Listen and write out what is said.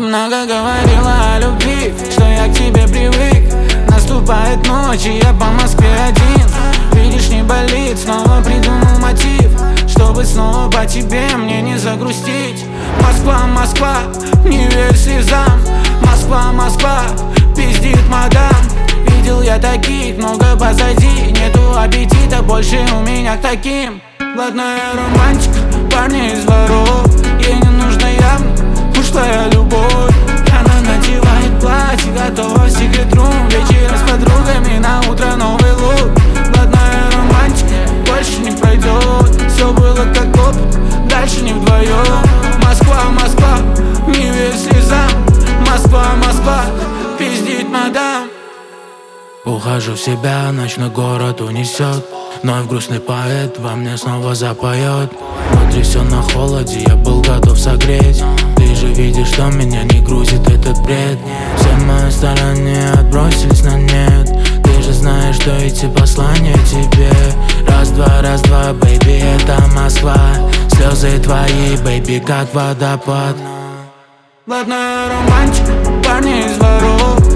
много говорила о любви, что я к тебе привык. Наступает ночь, и я по Москве один. Видишь, не болит, снова придумал мотив, чтобы снова по тебе мне не загрустить. Москва, Москва, не верь слезам. Москва, Москва, пиздит мадам. Видел я таких, много позади. Нету аппетита больше у меня к таким. Блатная романтика, парни из дворов. Ей не нужна явно ушлая любовь. Она надевает платье, готова в секрет рум. Вечером с подругами, на утро новый лук. Блатная романтика больше не пройдет. Все было как опыт, дальше не вдвоем. Москва, Москва, не верь слезам. Москва, Москва, пиздит мадам. Ухожу в себя, ночной город унесет. Вновь грустный поэт во мне снова запоет. Внутри все на холоде, я был готов согреть. Ты же видишь, что меня не грузит этот бред. Все мои стороны отбросились на нет. Ты же знаешь, что эти послания тебе. Раз, два, бэйби, это Москва. Слезы твои, бэйби, как водопад. Блатная романтика, парни из дворов.